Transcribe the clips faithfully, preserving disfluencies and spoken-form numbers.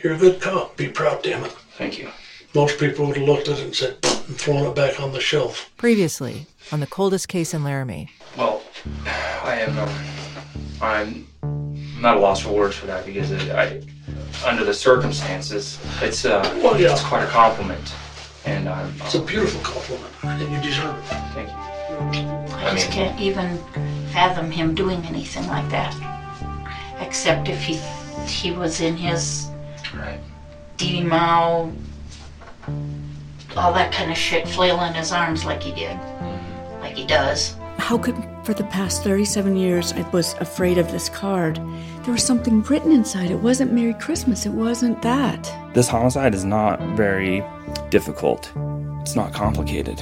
You're a good cop. Be proud, damn it. Thank you. Most people would have looked at it and said, and thrown it back on the shelf. Previously, on the coldest case in Laramie. Well, I am, um, I'm not at a loss for words for that because it, I, under the circumstances, it's, uh, well, yeah. it's quite a compliment. And um, it's a beautiful compliment, and you deserve it. Thank you. I just can't even fathom him doing anything like that. Except if he he was in his right. D-Mao, all that kind of shit, flailing his arms like he did, like he does. How could, for the past thirty-seven years, I was afraid of this card? There was something written inside. It wasn't Merry Christmas. It wasn't that. This homicide is not very difficult. It's not complicated.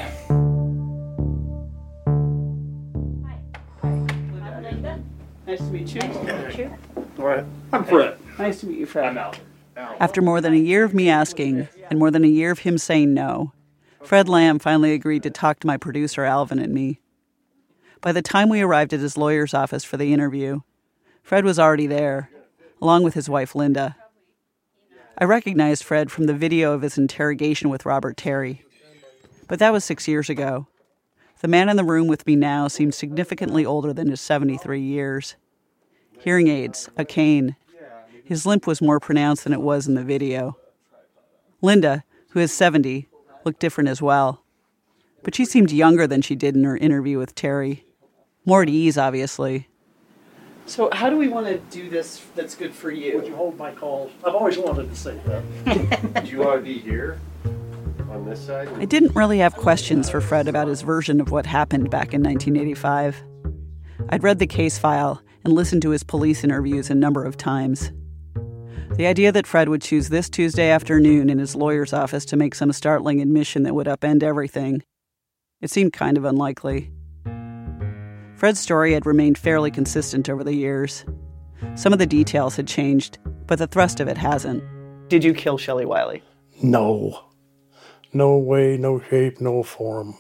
Nice to meet you. Nice to meet you. All right. I'm Fred. Nice to meet you, Fred. I'm Al. After more than a year of me asking, and more than a year of him saying no, Fred Lamb finally agreed to talk to my producer, Alvin, and me. By the time we arrived at his lawyer's office for the interview, Fred was already there, along with his wife, Linda. I recognized Fred from the video of his interrogation with Robert Terry. But that was six years ago. The man in the room with me now seemed significantly older than his seventy-three years. Hearing aids, a cane. His limp was more pronounced than it was in the video. Linda, who is seventy, looked different as well. But she seemed younger than she did in her interview with Terry. More at ease, obviously. So how do we want to do this that's good for you? Would you hold my calls? I've always wanted to say that. Do you want to be here on this side? I didn't really have questions for Fred about his version of what happened back in nineteen eighty-five. I'd read the case file and listened to his police interviews a number of times. The idea that Fred would choose this Tuesday afternoon in his lawyer's office to make some startling admission that would upend everything, it seemed kind of unlikely. Fred's story had remained fairly consistent over the years. Some of the details had changed, but the thrust of it hasn't. Did you kill Shelley Wiley? No. No way, no shape, no form.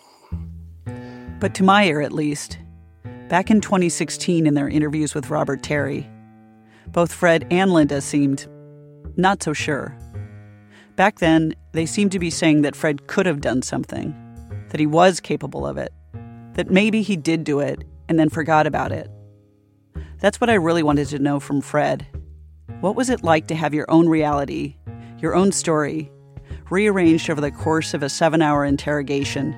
But to my ear, at least, back in twenty sixteen in their interviews with Robert Terry, both Fred and Linda seemed not so sure. Back then, they seemed to be saying that Fred could have done something, that he was capable of it, that maybe he did do it and then forgot about it. That's what I really wanted to know from Fred. What was it like to have your own reality, your own story, rearranged over the course of a seven-hour interrogation?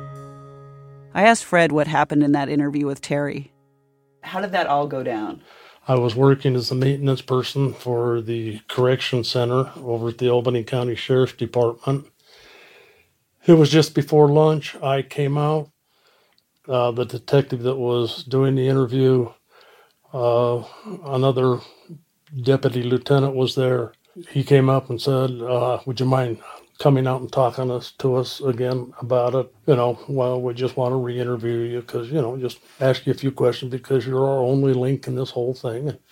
I asked Fred what happened in that interview with Terry. How did that all go down? I was working as a maintenance person for the correction center over at the Albany County Sheriff's Department. It was just before lunch. I came out. Uh, the detective that was doing the interview, uh, another deputy lieutenant was there. He came up and said, uh, would you mind coming out and talking us, to us again about it? You know, well, we just want to re-interview you because, you know, just ask you a few questions because you're our only link in this whole thing. And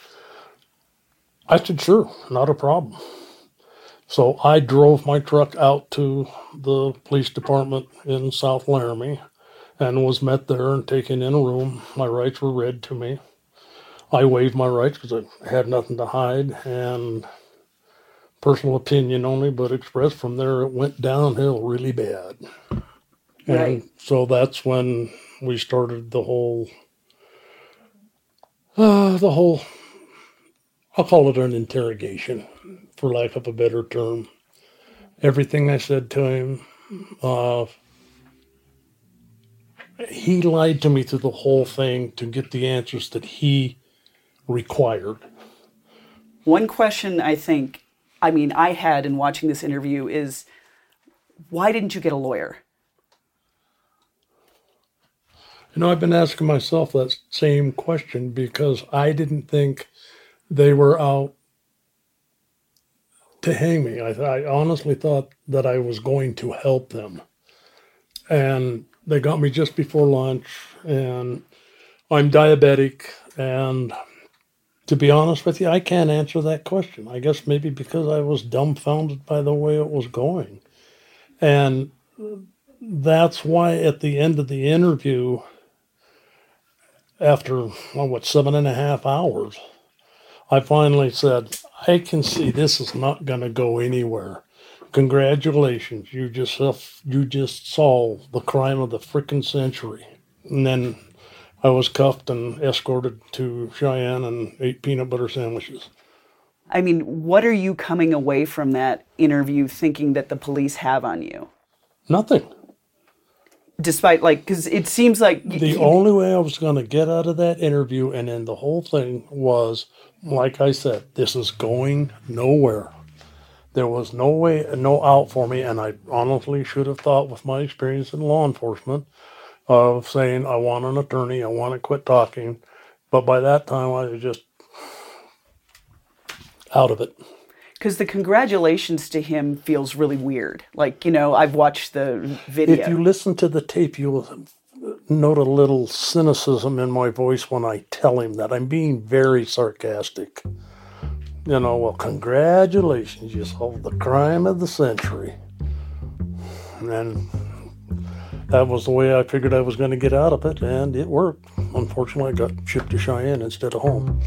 I said, sure, not a problem. So I drove my truck out to the police department in South Laramie and was met there and taken in a room. My rights were read to me. I waived my rights because I had nothing to hide, and personal opinion only, but expressed from there, it went downhill really bad. Right. And so that's when we started the whole, uh, the whole, I'll call it an interrogation, for lack of a better term. Everything I said to him, uh, he lied to me through the whole thing to get the answers that he required. One question I think, I mean, I had in watching this interview is, why didn't you get a lawyer? You know, I've been asking myself that same question because I didn't think they were out to hang me. I, I honestly thought that I was going to help them. And they got me just before lunch, and I'm diabetic, and to be honest with you, I can't answer that question. I guess maybe because I was dumbfounded by the way it was going. And that's why at the end of the interview, after, well, what, seven and a half hours, I finally said, I can see this is not going to go anywhere. Congratulations, you just you just solved the crime of the frickin' century. And then I was cuffed and escorted to Cheyenne and ate peanut butter sandwiches. I mean, what are you coming away from that interview thinking that the police have on you? Nothing. Despite, like, because it seems like... The only way I was going to get out of that interview and then the whole thing was, like I said, this is going nowhere. There was no way, no out for me, and I honestly should have thought with my experience in law enforcement of saying, I want an attorney, I want to quit talking. But by that time, I was just out of it. Because the congratulations to him feels really weird. Like, you know, I've watched the video. If you listen to the tape, you'll note a little cynicism in my voice when I tell him that. I'm being very sarcastic. You know, well, congratulations, you solved the crime of the century. And that was the way I figured I was going to get out of it, and it worked. Unfortunately, I got shipped to Cheyenne instead of home.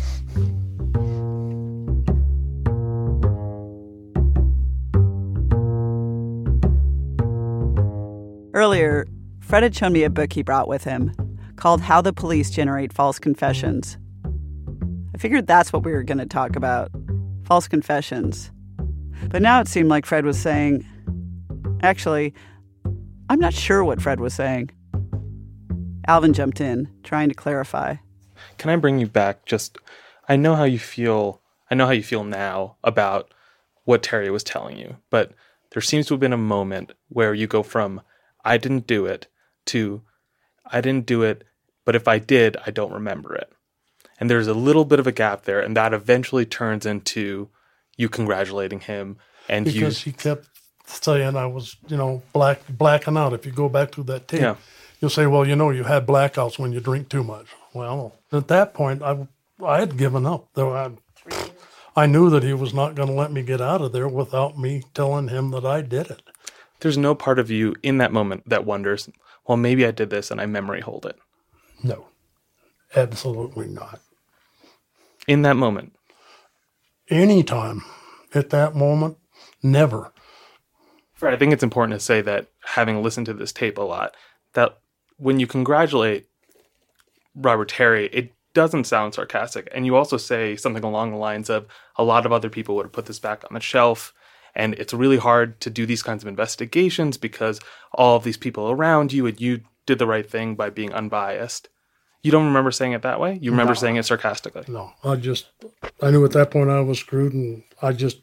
Earlier, Fred had shown me a book he brought with him called How the Police Generate False Confessions. I figured that's what we were going to talk about, false confessions. But now it seemed like Fred was saying, actually, I'm not sure what Fred was saying. Alvin jumped in, trying to clarify. Can I bring you back just, I know how you feel, I know how you feel now about what Terry was telling you, but there seems to have been a moment where you go from, I didn't do it, to, I didn't do it, but if I did, I don't remember it. And there's a little bit of a gap there, and that eventually turns into you congratulating him. And because you, he kept saying I was, you know, black blacking out. If you go back to that tape, yeah. You'll say, well, you know, you had blackouts when you drink too much. Well, at that point, I, I had given up. Though I, I knew that he was not going to let me get out of there without me telling him that I did it. There's no part of you in that moment that wonders, well, maybe I did this and I memory hold it. No, absolutely not. In that moment? Anytime. At that moment, never. Fred, I think it's important to say that, having listened to this tape a lot, that when you congratulate Robert Terry, it doesn't sound sarcastic. And you also say something along the lines of, a lot of other people would have put this back on the shelf, and it's really hard to do these kinds of investigations because all of these people around you, and you did the right thing by being unbiased. You don't remember saying it that way? You remember no. saying it sarcastically? No, I just, I knew at that point I was screwed, and I just,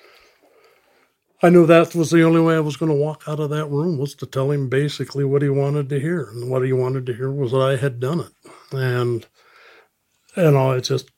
I knew that was the only way I was going to walk out of that room, was to tell him basically what he wanted to hear. And what he wanted to hear was that I had done it. And, you know, it's just,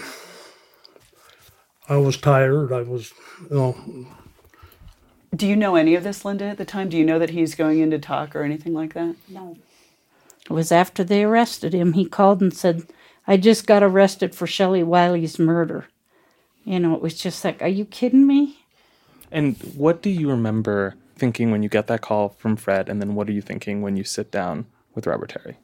I was tired. I was, you know. Do you know any of this, Linda, at the time? Do you know that he's going in to talk or anything like that? No. It was after they arrested him. He called and said, I just got arrested for Shelley Wiley's murder. You know, it was just like, are you kidding me? And what do you remember thinking when you get that call from Fred, and then what are you thinking when you sit down with Robert Terry?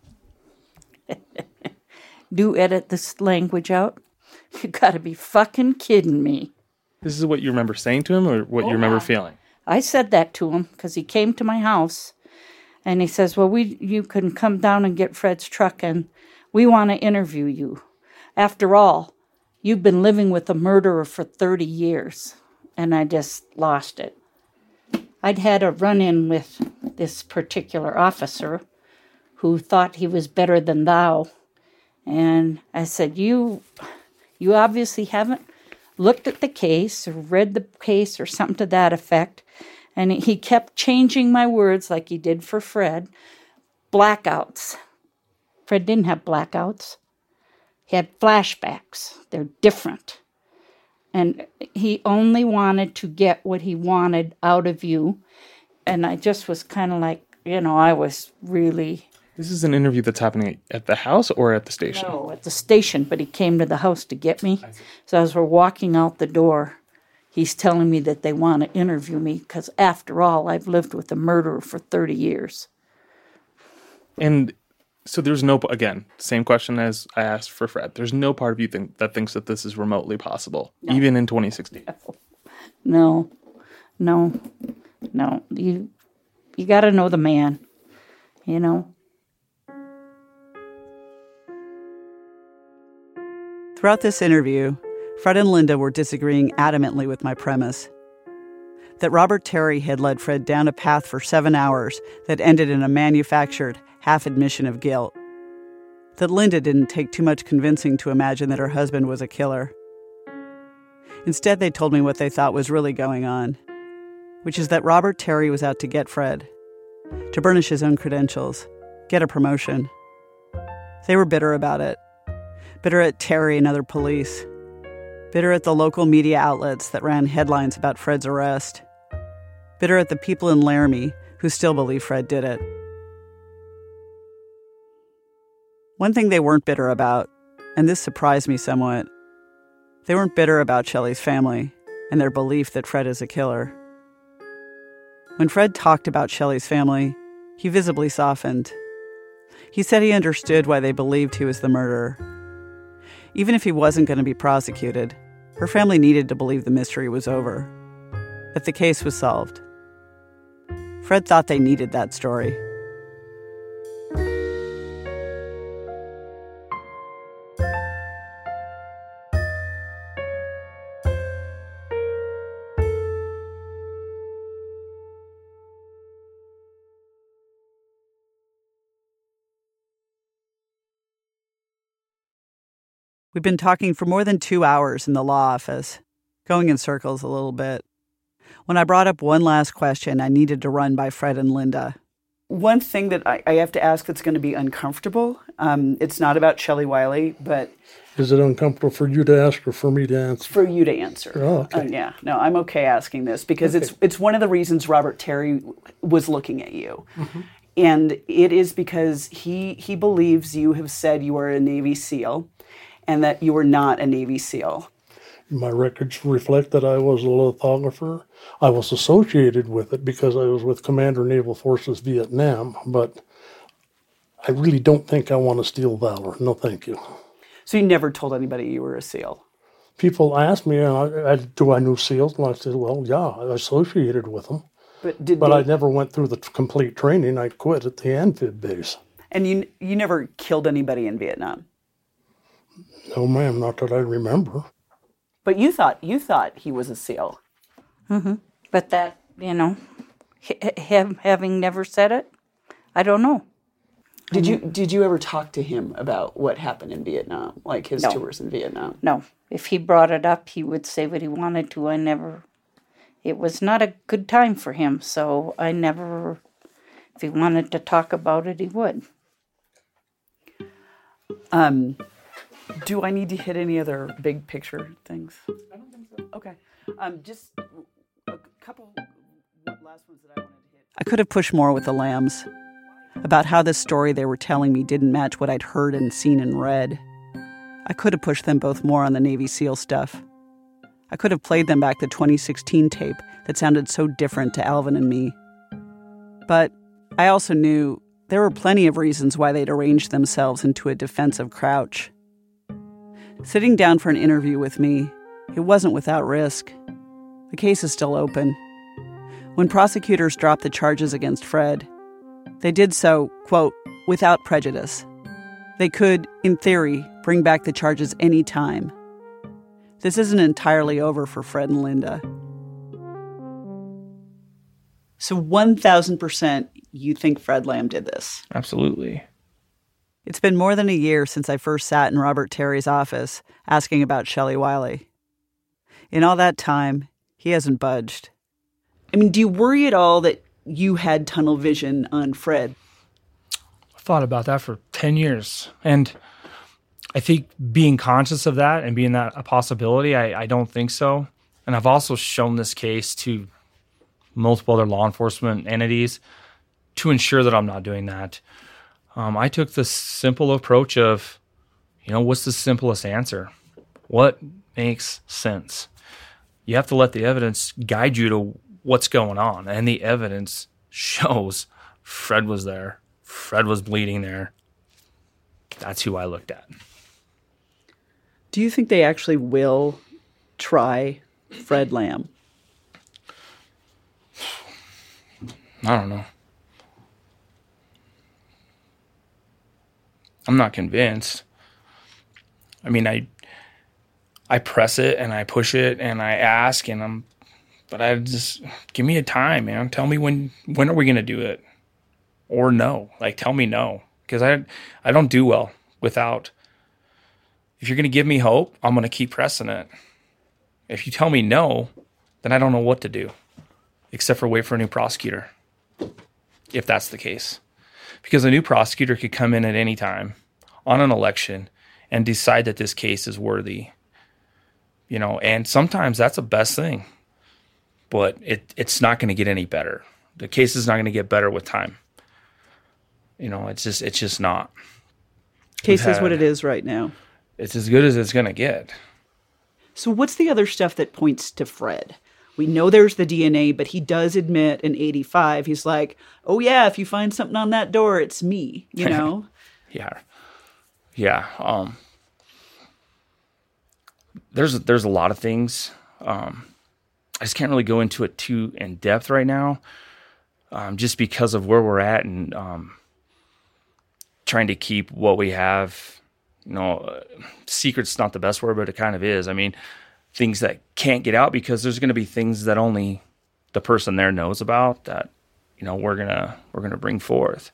Do edit this language out? You gotta be fucking kidding me. This is what you remember saying to him, or what oh, you remember yeah. feeling? I said that to him because he came to my house. And he says, well, we you can come down and get Fred's truck, and we want to interview you. After all, you've been living with a murderer for thirty years. And I just lost it. I'd had a run-in with this particular officer who thought he was better than thou. And I said, you, you obviously haven't looked at the case or read the case or something to that effect. And he kept changing my words like he did for Fred. Blackouts. Fred didn't have blackouts. He had flashbacks. They're different. And he only wanted to get what he wanted out of you. And I just was kind of like, you know, I was really... This is an interview that's happening at the house or at the station? No, at the station, but he came to the house to get me. So as we're walking out the door, he's telling me that they want to interview me because, after all, I've lived with a murderer for thirty years. And So there's no, again, same question as I asked for Fred. There's no part of you think, that thinks that this is remotely possible, No. even in twenty sixteen. No, no, no. You, you got to know the man, you know. Throughout this interview, Fred and Linda were disagreeing adamantly with my premise that Robert Terry had led Fred down a path for seven hours that ended in a manufactured half-admission of guilt, that Linda didn't take too much convincing to imagine that her husband was a killer. Instead, they told me what they thought was really going on, which is that Robert Terry was out to get Fred, to burnish his own credentials, get a promotion. They were bitter about it. Bitter at Terry and other police. Bitter at the local media outlets that ran headlines about Fred's arrest. Bitter at the people in Laramie who still believe Fred did it. One thing they weren't bitter about, and this surprised me somewhat, they weren't bitter about Shelley's family and their belief that Fred is a killer. When Fred talked about Shelley's family, he visibly softened. He said he understood why they believed he was the murderer. Even if he wasn't going to be prosecuted, her family needed to believe the mystery was over, that the case was solved. Fred thought they needed that story. We'd been talking for more than two hours in the law office, going in circles a little bit. When I brought up one last question I needed to run by Fred and Linda. One thing that I, I have to ask that's going to be uncomfortable, um, it's not about Shelley Wiley, but... Is it uncomfortable for you to ask or for me to answer? For you to answer. Oh, okay. Uh, yeah, no, I'm okay asking this because Okay. it's it's one of the reasons Robert Terry was looking at you. Mm-hmm. And it is because he he believes you have said you are a Navy SEAL and that you were not a Navy SEAL. My records reflect that I was a lithographer. I was associated with it because I was with Commander Naval Forces Vietnam, but I really don't think I want to steal valor. No, thank you. So you never told anybody you were a SEAL? People ask me, uh, do I know SEALs? And I said, well, yeah, I associated with them. But did But they, I never went through the complete training. I quit at the amphib base. And you you never killed anybody in Vietnam? No, ma'am, not that I remember. But you thought you thought he was a SEAL. Mm-hmm. But that, you know, him having never said it, I don't know. Did you did you ever talk to him about what happened in Vietnam, like his No. tours in Vietnam? No. If he brought it up, he would say what he wanted to. I never... It was not a good time for him, so I never... If he wanted to talk about it, he would. Um, do I need to hit any other big picture things? I don't think so. Okay. Um, just a couple last ones that I wanted to hit. I could have pushed more with the Lambs about how the story they were telling me didn't match what I'd heard and seen and read. I could have pushed them both more on the Navy SEAL stuff. I could have played them back the twenty sixteen tape that sounded so different to Alvin and me. But I also knew there were plenty of reasons why they'd arranged themselves into a defensive crouch. Sitting down for an interview with me, it wasn't without risk. The case is still open. When prosecutors dropped the charges against Fred, they did so, quote, without prejudice. They could, in theory, bring back the charges any time. This isn't entirely over for Fred and Linda. So one thousand percent you think Fred Lamb did this? Absolutely. It's been more than a year since I first sat in Robert Terry's office asking about Shelley Wiley. In all that time, he hasn't budged. I mean, do you worry at all that you had tunnel vision on Fred? I've thought about that for ten years. And I think being conscious of that and being that a possibility, I, I don't think so. And I've also shown this case to multiple other law enforcement entities to ensure that I'm not doing that. Um, I took the simple approach of, you know, what's the simplest answer? What makes sense? You have to let the evidence guide you to what's going on. And the evidence shows Fred was there. Fred was bleeding there. that's who I looked at. Do you think they actually will try Fred Lamb? I don't know. I'm not convinced. I mean, I I press it and I push it and I ask and I'm, but I just, give me a time, man. Tell me when, when are we going to do it? Or no, like tell me no. Because I, I don't do well without, if you're going to give me hope, I'm going to keep pressing it. If you tell me no, then I don't know what to do except for wait for a new prosecutor. If that's the case. Because a new prosecutor could come in at any time on an election and decide that this case is worthy. You know, and sometimes that's the best thing. But it it's not going to get any better. The case is not going to get better with time. You know, it's just it's just not. Case is what it is right now. It's as good as it's going to get. So what's the other stuff that points to Fred? We know there's the D N A, but he does admit in eighty-five, he's like, oh yeah, if you find something on that door, it's me, you know? yeah. Yeah. Um, there's, there's a lot of things. Um, I just can't really go into it too in depth right now, um, just because of where we're at and um, trying to keep what we have. You know, uh, secret's not the best word, but it kind of is. I mean, things that can't get out because there's going to be things that only the person there knows about that, you know, we're gonna we're gonna bring forth.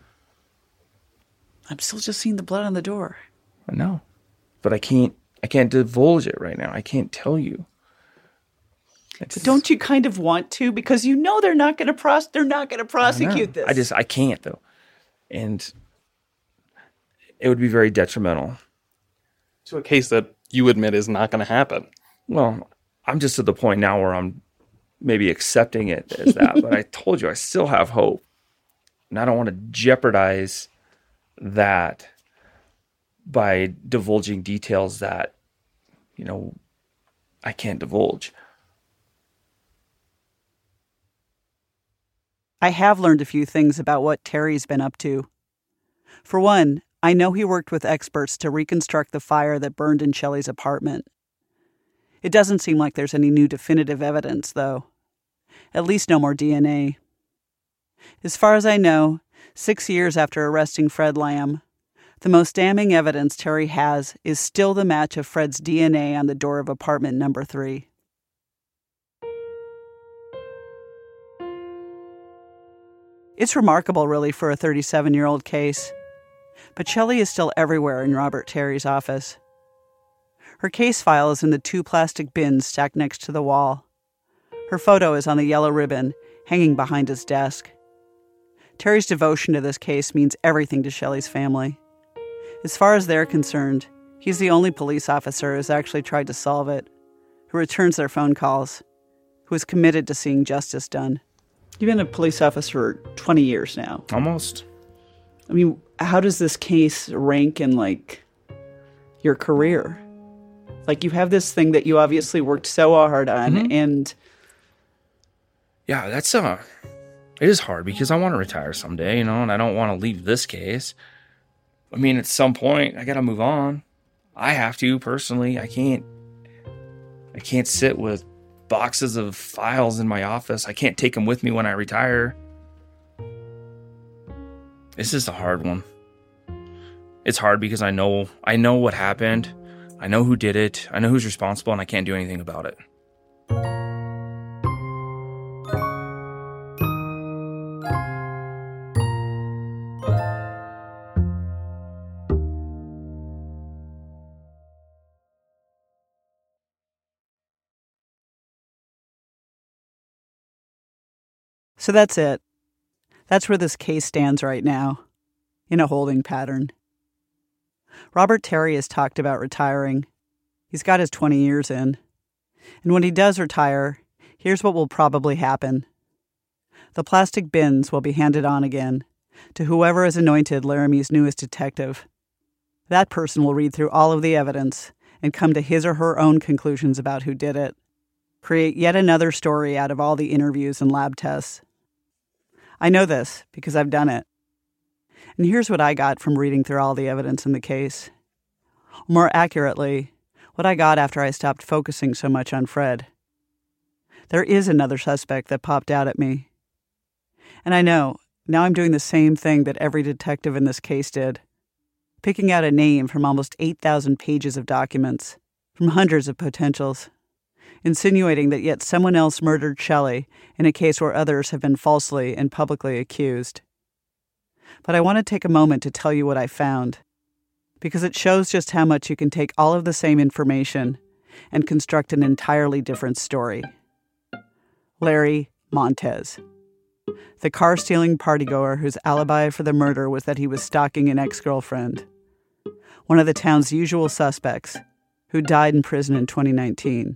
I'm still just seeing the blood on the door. I know, but I can't I can't divulge it right now. I can't tell you. But don't you kind of want to, because you know they're not going to pros they're not going to prosecute I this. I just I can't though, and it would be very detrimental to a case that you admit is not going to happen. Well, I'm just at the point now where I'm maybe accepting it as that, but I told you I still have hope, and I don't want to jeopardize that by divulging details that, you know, I can't divulge. I have learned a few things about what Terry's been up to. For one, I know he worked with experts to reconstruct the fire that burned in Shelley's apartment. It doesn't seem like there's any new definitive evidence, though. At least no more D N A. As far as I know, six years after arresting Fred Lamb, the most damning evidence Terry has is still the match of Fred's D N A on the door of apartment number three. It's remarkable, really, for a thirty-seven-year-old case. But Shelley is still everywhere in Robert Terry's office. Her case file is in the two plastic bins stacked next to the wall. Her photo is on the yellow ribbon hanging behind his desk. Terry's devotion to this case means everything to Shelley's family. As far as they're concerned, he's the only police officer who's actually tried to solve it, who returns their phone calls, who is committed to seeing justice done. You've been a police officer for twenty years now. Almost. I mean, how does this case rank in, like, your career? Like, you have this thing that you obviously worked so hard on, mm-hmm. and... Yeah, that's, uh... it is hard, because I want to retire someday, you know, and I don't want to leave this case. I mean, at some point, I gotta move on. I have to, personally. I can't... I can't sit with boxes of files in my office. I can't take them with me when I retire. This is a hard one. It's hard because I know I know what happened. I know who did it. I know who's responsible, and I can't do anything about it. So that's it. That's where this case stands right now, in a holding pattern. Robert Terry has talked about retiring. He's got his twenty years in. And when he does retire, here's what will probably happen. The plastic bins will be handed on again to whoever is anointed Laramie's newest detective. That person will read through all of the evidence and come to his or her own conclusions about who did it. Create yet another story out of all the interviews and lab tests. I know this because I've done it. And here's what I got from reading through all the evidence in the case. More accurately, what I got after I stopped focusing so much on Fred. There is another suspect that popped out at me. And I know, now I'm doing the same thing that every detective in this case did. Picking out a name from almost eight thousand pages of documents, from hundreds of potentials. Insinuating that yet someone else murdered Shelley in a case where others have been falsely and publicly accused. But I want to take a moment to tell you what I found, because it shows just how much you can take all of the same information and construct an entirely different story. Larry Montez, the car-stealing partygoer whose alibi for the murder was that he was stalking an ex-girlfriend, one of the town's usual suspects, who died in prison in twenty nineteen.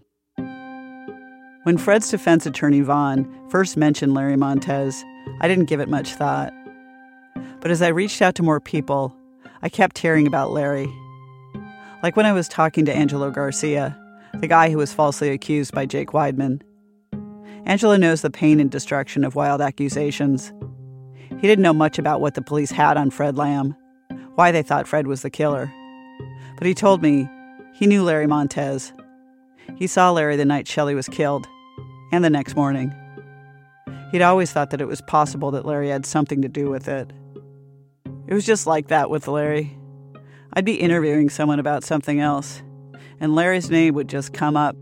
When Fred's defense attorney, Vaughn, first mentioned Larry Montez, I didn't give it much thought. But as I reached out to more people, I kept hearing about Larry. Like when I was talking to Angelo Garcia, the guy who was falsely accused by Jake Weidman. Angelo knows the pain and destruction of wild accusations. He didn't know much about what the police had on Fred Lamb, why they thought Fred was the killer. But he told me he knew Larry Montez. He saw Larry the night Shelley was killed, and the next morning. He'd always thought that it was possible that Larry had something to do with it. It was just like that with Larry. I'd be interviewing someone about something else, and Larry's name would just come up.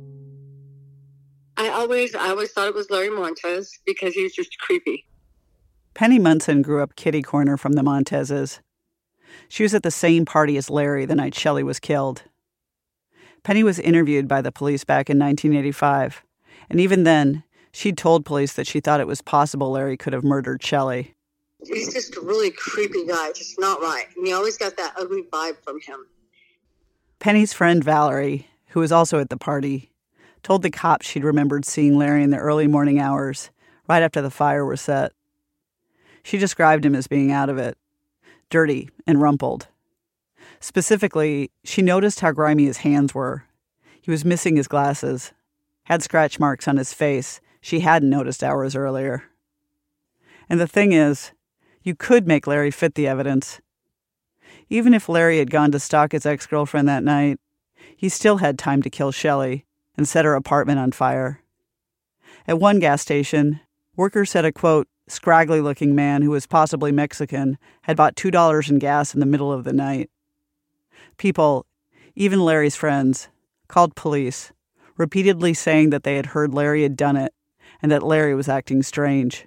I always, I always thought it was Larry Montez because he was just creepy. Penny Munson grew up kitty corner from the Montezes. She was at the same party as Larry the night Shelley was killed. Penny was interviewed by the police back in nineteen eighty-five, and even then, she'd told police that she thought it was possible Larry could have murdered Shelley. He's just a really creepy guy, just not right. And you always got that ugly vibe from him. Penny's friend Valerie, who was also at the party, told the cops she'd remembered seeing Larry in the early morning hours, right after the fire was set. She described him as being out of it, dirty and rumpled. Specifically, she noticed how grimy his hands were. He was missing his glasses, had scratch marks on his face she hadn't noticed hours earlier. And the thing is, you could make Larry fit the evidence. Even if Larry had gone to stalk his ex-girlfriend that night, he still had time to kill Shelley and set her apartment on fire. At one gas station, workers said a, quote, scraggly-looking man who was possibly Mexican had bought two dollars in gas in the middle of the night. People, even Larry's friends, called police, repeatedly saying that they had heard Larry had done it and that Larry was acting strange.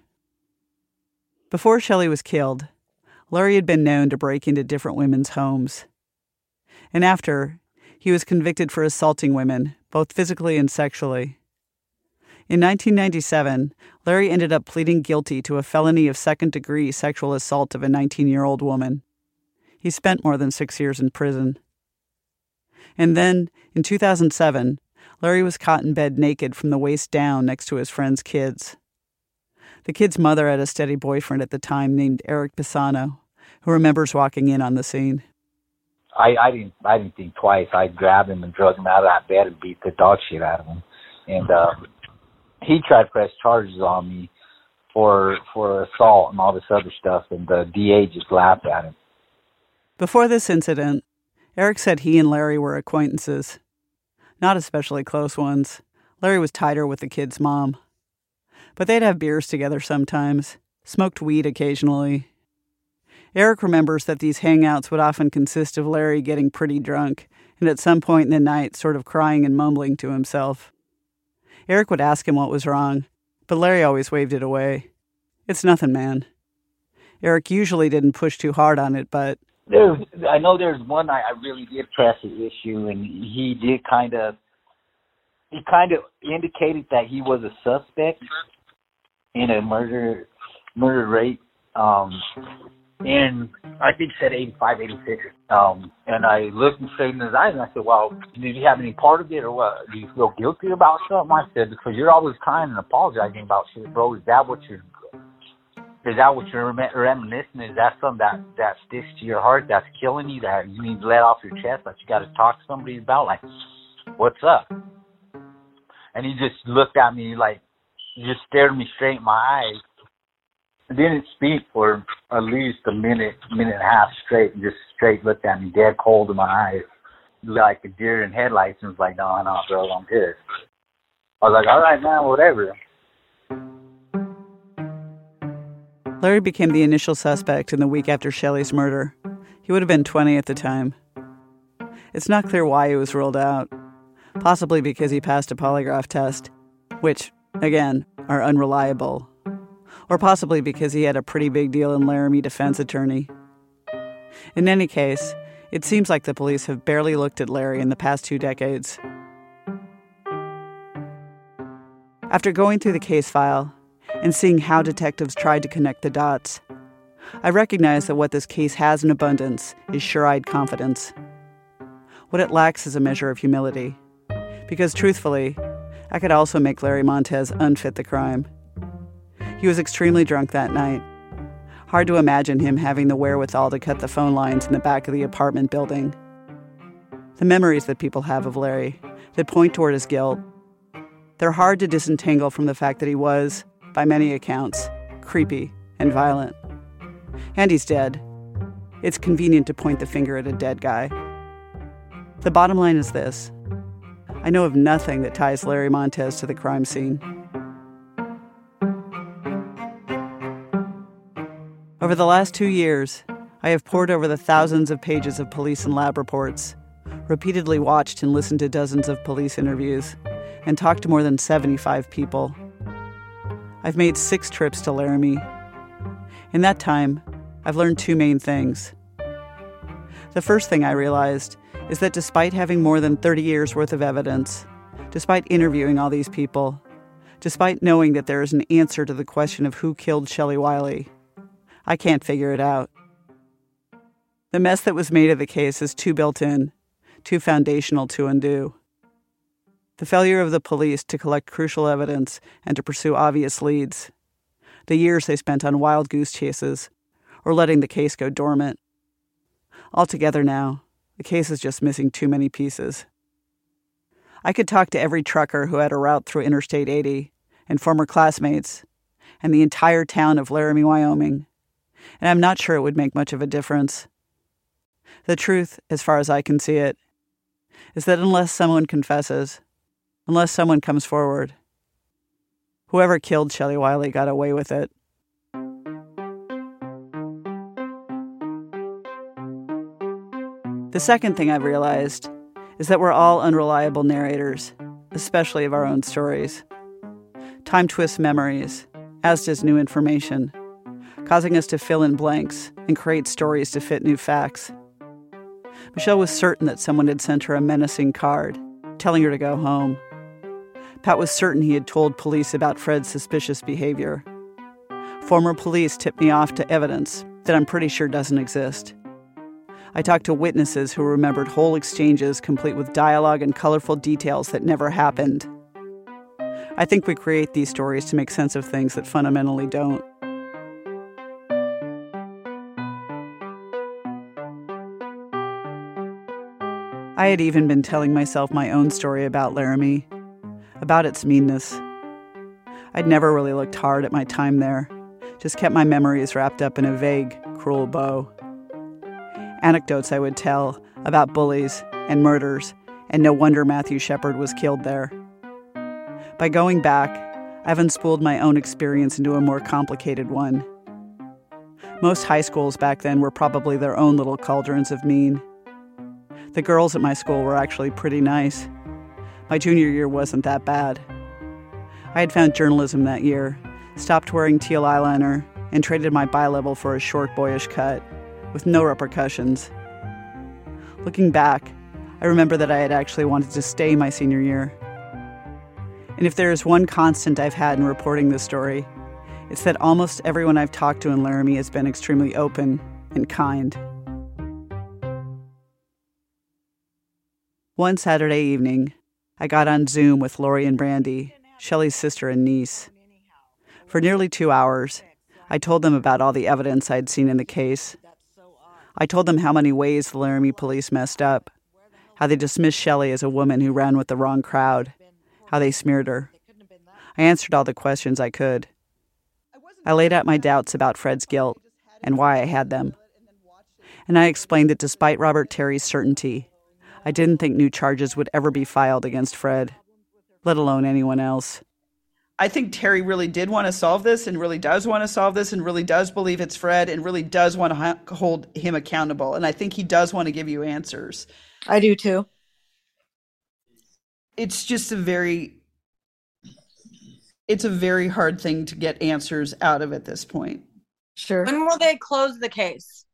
Before Shelley was killed, Larry had been known to break into different women's homes. And after, he was convicted for assaulting women, both physically and sexually. In nineteen ninety-seven, Larry ended up pleading guilty to a felony of second-degree sexual assault of a nineteen-year-old woman. He spent more than six years in prison. And then, in two thousand seven, Larry was caught in bed naked from the waist down next to his friend's kids. The kid's mother had a steady boyfriend at the time named Eric Pisano, who remembers walking in on the scene. I, I didn't I didn't think twice. I grabbed him and drug him out of that bed and beat the dog shit out of him. And uh, he tried to press charges on me for for assault and all this other stuff, and the D A just laughed at him. Before this incident, Eric said he and Larry were acquaintances. Not especially close ones. Larry was tighter with the kid's mom. But they'd have beers together sometimes, smoked weed occasionally. Eric remembers that these hangouts would often consist of Larry getting pretty drunk, and at some point in the night sort of crying and mumbling to himself. Eric would ask him what was wrong, but Larry always waved it away. It's nothing, man. Eric usually didn't push too hard on it, but... There's, I know there's one I, I really did press the issue, and he did kind of... He kind of indicated that he was a suspect in a murder murder rate. Um, and I think he said eighty-five, eighty-six. Um, and I looked him straight in his eyes and I said, well, did you have any part of it or what? Do you feel guilty about something? I said, because you're always crying and apologizing about shit, bro. Is that what you're, is that what you're reminiscing? Is that something that, that sticks to your heart, that's killing you, that you need to let off your chest, that you got to talk to somebody about? Like, what's up? And he just looked at me like, just stared me straight in my eyes. didn't speak for at least a minute, minute and a half straight, and just straight looked at me dead cold in my eyes, like a deer in headlights, and was like, no, no, bro, I'm good. I was like, all right, man, whatever. Larry became the initial suspect in the week after Shelley's murder. He would have been twenty at the time. It's not clear why he was ruled out. Possibly because he passed a polygraph test, which, again, are unreliable. Or possibly because he had a pretty big deal in Laramie defense attorney. In any case, it seems like the police have barely looked at Larry in the past two decades. After going through the case file and seeing how detectives tried to connect the dots, I recognize that what this case has in abundance is sure-eyed confidence. What it lacks is a measure of humility. Because truthfully, I could also make Larry Montez unfit the crime. He was extremely drunk that night. Hard to imagine him having the wherewithal to cut the phone lines in the back of the apartment building. The memories that people have of Larry that point toward his guilt, they're hard to disentangle from the fact that he was, by many accounts, creepy and violent. And he's dead. It's convenient to point the finger at a dead guy. The bottom line is this. I know of nothing that ties Larry Montez to the crime scene. Over the last two years, I have pored over the thousands of pages of police and lab reports, repeatedly watched and listened to dozens of police interviews, and talked to more than seventy-five people. I've made six trips to Laramie. In that time, I've learned two main things. The first thing I realized is that despite having more than thirty years worth of evidence, despite interviewing all these people, despite knowing that there is an answer to the question of who killed Shelley Wiley, I can't figure it out. The mess that was made of the case is too built in, too foundational to undo. The failure of the police to collect crucial evidence and to pursue obvious leads, the years they spent on wild goose chases, or letting the case go dormant. Altogether now, the case is just missing too many pieces. I could talk to every trucker who had a route through Interstate eighty, and former classmates, and the entire town of Laramie, Wyoming, and I'm not sure it would make much of a difference. The truth, as far as I can see it, is that unless someone confesses, unless someone comes forward, whoever killed Shelley Wiley got away with it. The second thing I've realized is that we're all unreliable narrators, especially of our own stories. Time twists memories, as does new information, causing us to fill in blanks and create stories to fit new facts. Michelle was certain that someone had sent her a menacing card, telling her to go home. Pat was certain he had told police about Fred's suspicious behavior. Former police tipped me off to evidence that I'm pretty sure doesn't exist. I talked to witnesses who remembered whole exchanges complete with dialogue and colorful details that never happened. I think we create these stories to make sense of things that fundamentally don't. I had even been telling myself my own story about Laramie, about its meanness. I'd never really looked hard at my time there, just kept my memories wrapped up in a vague, cruel bow. Anecdotes I would tell about bullies and murders, and no wonder Matthew Shepard was killed there. By going back, I've unspooled my own experience into a more complicated one. Most high schools back then were probably their own little cauldrons of mean. The girls at my school were actually pretty nice. My junior year wasn't that bad. I had found journalism that year, stopped wearing teal eyeliner, and traded my bi-level for a short, boyish cut, with no repercussions. Looking back, I remember that I had actually wanted to stay my senior year. And if there is one constant I've had in reporting this story, it's that almost everyone I've talked to in Laramie has been extremely open and kind. One Saturday evening, I got on Zoom with Lori and Brandy, Shelley's sister and niece. For nearly two hours, I told them about all the evidence I'd seen in the case. I told them how many ways the Laramie police messed up, how they dismissed Shelley as a woman who ran with the wrong crowd, how they smeared her. I answered all the questions I could. I laid out my doubts about Fred's guilt and why I had them. And I explained that despite Robert Terry's certainty, I didn't think new charges would ever be filed against Fred, let alone anyone else. I think Terry really did want to solve this and really does want to solve this and really does believe it's Fred and really does want to ha- hold him accountable. And I think he does want to give you answers. I do too. It's just a very, it's a very hard thing to get answers out of at this point. Sure. When will they close the case?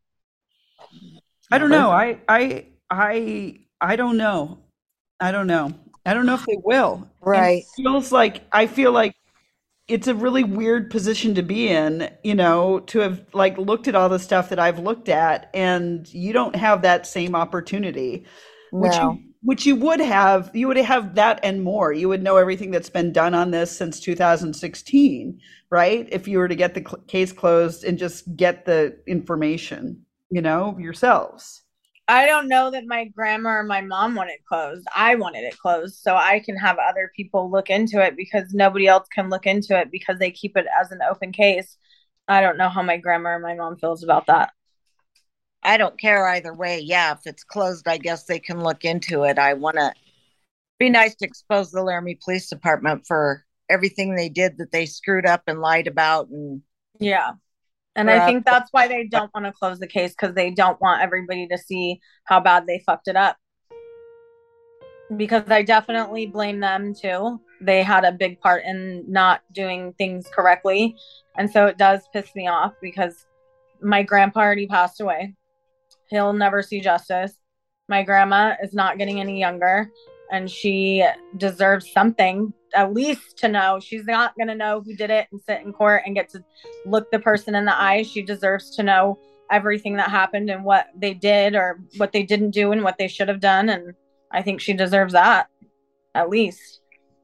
I don't know. I, I, I, I don't know. I don't know. I don't know if they will. Right. It feels like, I feel like it's a really weird position to be in, you know, to have like looked at all the stuff that I've looked at, and you don't have that same opportunity, which No. you, which you would have. You would have that and more. You would know everything that's been done on this since two thousand sixteen, right? If you were to get the cl- case closed and just get the information, you know, yourselves. I don't know that my grandma or my mom wanted it closed. I wanted it closed so I can have other people look into it, because nobody else can look into it because they keep it as an open case. I don't know how my grandma or my mom feels about that. I don't care either way. Yeah, if it's closed, I guess they can look into it. I want to be nice to expose the Laramie Police Department for everything they did that they screwed up and lied about. And yeah. And I think that's why they don't want to close the case, because they don't want everybody to see how bad they fucked it up. Because I definitely blame them too. They had a big part in not doing things correctly. And so it does piss me off, because my grandpa already passed away. He'll never see justice. My grandma is not getting any younger, and she deserves something, at least to know. She's not going to know who did it and sit in court and get to look the person in the eye. She deserves to know everything that happened and what they did or what they didn't do and what they should have done. And I think she deserves that, at least.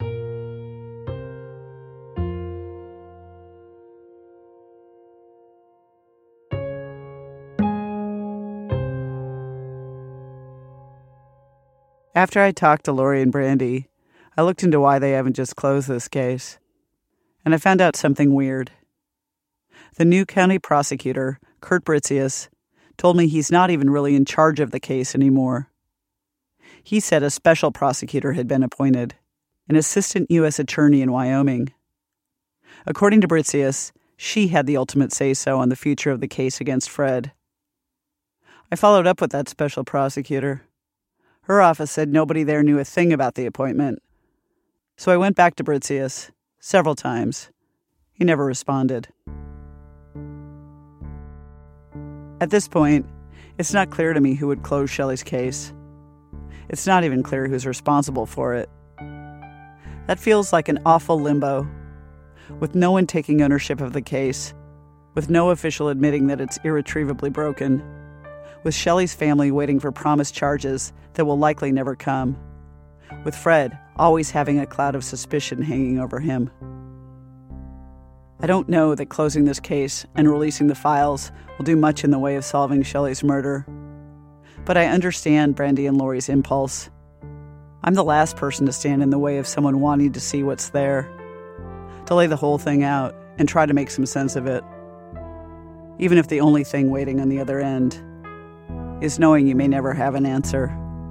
After I talked to Lori and Brandy, I looked into why they haven't just closed this case, and I found out something weird. The new county prosecutor, Kurt Britzius, told me he's not even really in charge of the case anymore. He said a special prosecutor had been appointed, an assistant U S attorney in Wyoming. According to Britzius, she had the ultimate say-so on the future of the case against Fred. I followed up with that special prosecutor. Her office said nobody there knew a thing about the appointment. So I went back to Britzius several times. He never responded. At this point, it's not clear to me who would close Shelley's case. It's not even clear who's responsible for it. That feels like an awful limbo, with no one taking ownership of the case, with no official admitting that it's irretrievably broken, with Shelley's family waiting for promised charges that will likely never come, with Fred always having a cloud of suspicion hanging over him. I don't know that closing this case and releasing the files will do much in the way of solving Shelley's murder, but I understand Brandy and Lori's impulse. I'm the last person to stand in the way of someone wanting to see what's there, to lay the whole thing out and try to make some sense of it, even if the only thing waiting on the other end is knowing you may never have an answer.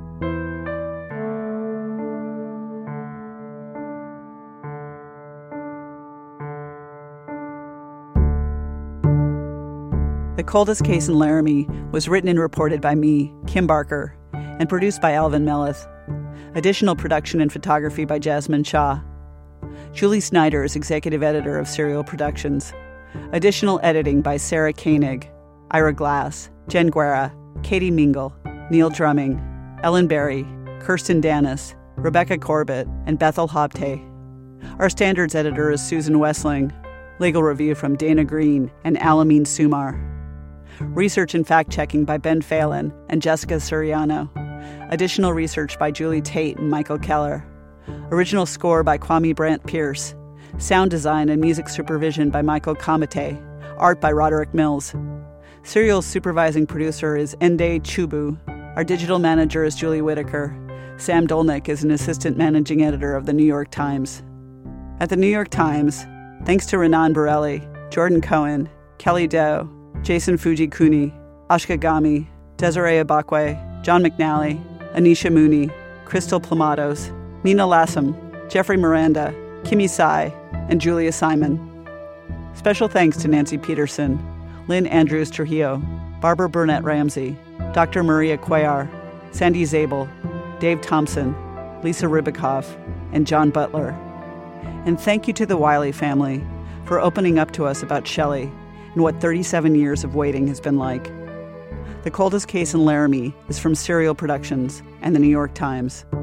The Coldest Case in Laramie was written and reported by me, Kim Barker, and produced by Alvin Melleth. Additional production and photography by Jasmine Shaw. Julie Snyder is executive editor of Serial Productions. Additional editing by Sarah Koenig, Ira Glass, Jen Guerra, Katie Mingle, Neil Drumming, Ellen Berry, Kirsten Danis, Rebecca Corbett, and Bethel Hobte. Our standards editor is Susan Wessling. Legal review from Dana Green and Alameen Sumar. Research and fact-checking by Ben Phelan and Jessica Suriano. Additional research by Julie Tate and Michael Keller. Original score by Kwame Brandt Pierce. Sound design and music supervision by Michael Kamate. Art by Roderick Mills. Serial's supervising producer is Ende Chubu. Our digital manager is Julie Whitaker. Sam Dolnick is an assistant managing editor of The New York Times. At The New York Times, thanks to Renan Borelli, Jordan Cohen, Kelly Doe, Jason Fujikuni, Ashka Gami, Desiree Ibakwe, John McNally, Anisha Mooney, Crystal Plamados, Nina Lassam, Jeffrey Miranda, Kimmy Tsai, and Julia Simon. Special thanks to Nancy Peterson, Lynn Andrews Trujillo, Barbara Burnett Ramsey, Doctor Maria Cuellar, Sandy Zabel, Dave Thompson, Lisa Ribikoff, and John Butler. And thank you to the Wiley family for opening up to us about Shelley and what thirty-seven years of waiting has been like. The Coldest Case in Laramie is from Serial Productions and the New York Times.